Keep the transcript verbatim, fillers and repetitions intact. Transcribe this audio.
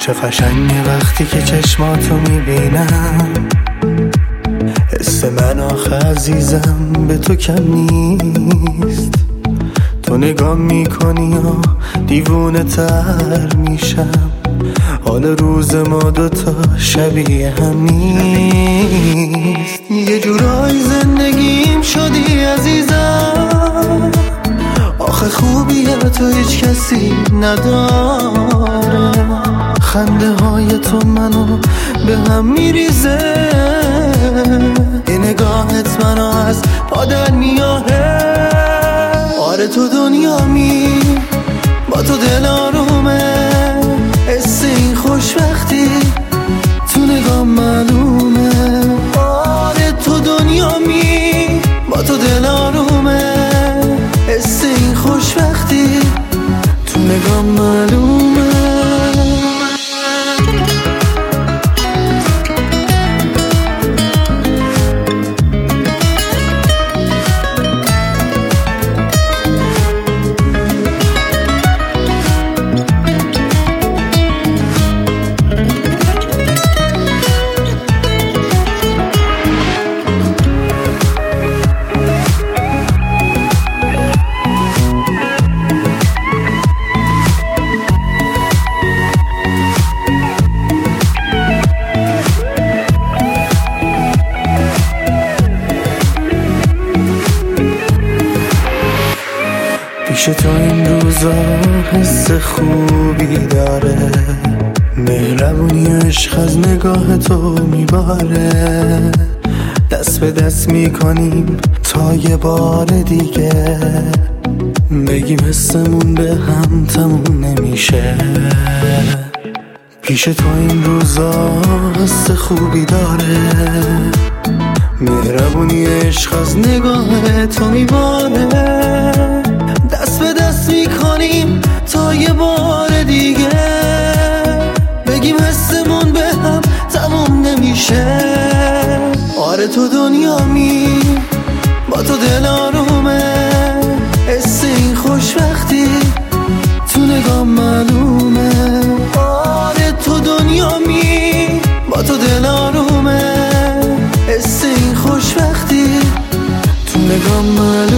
چه قشنگه وقتی که چشماتو میبینم، حس من آخه عزیزم به تو کم نیست. تو نگاه میکنی و دیوونه تر میشم، حال روز ما دوتا شبیه هم نیست. یه جورای زندگیم شدی عزیزم، آخه خوبیه تو هیچ کسی نداره. خنده های تو منو به هم میریزه، یه نگاهت منو از پادر میاره. آره تو دنیامی، با تو دل آرومه، حس این خوشبختی تو نگاه معلومه. آره تو دنیامی، با تو دل آرومه، حس این خوشبختی تو نگاه معلومه. پیش تو این روزا حس خوبی داره، مهربونی و عشق از نگاه تو میباره. دست به دست میکنیم تا یه بار دیگه، بگیم حسمون به هم تموم نمیشه. پیش تو این روزا حس خوبی داره، مهربونی عشق از نگاه تو میباره. دست به دست میکنیم تا یه بار دیگه، بگیم حسمون به هم تموم نمیشه. آره تو دنیامی، با تو دل آرومه، حس این خوشبختی تو نگاه معلومه. آره تو دنیامی، با تو دل آرومه، حس این خوشبختی تو نگاه معلومه.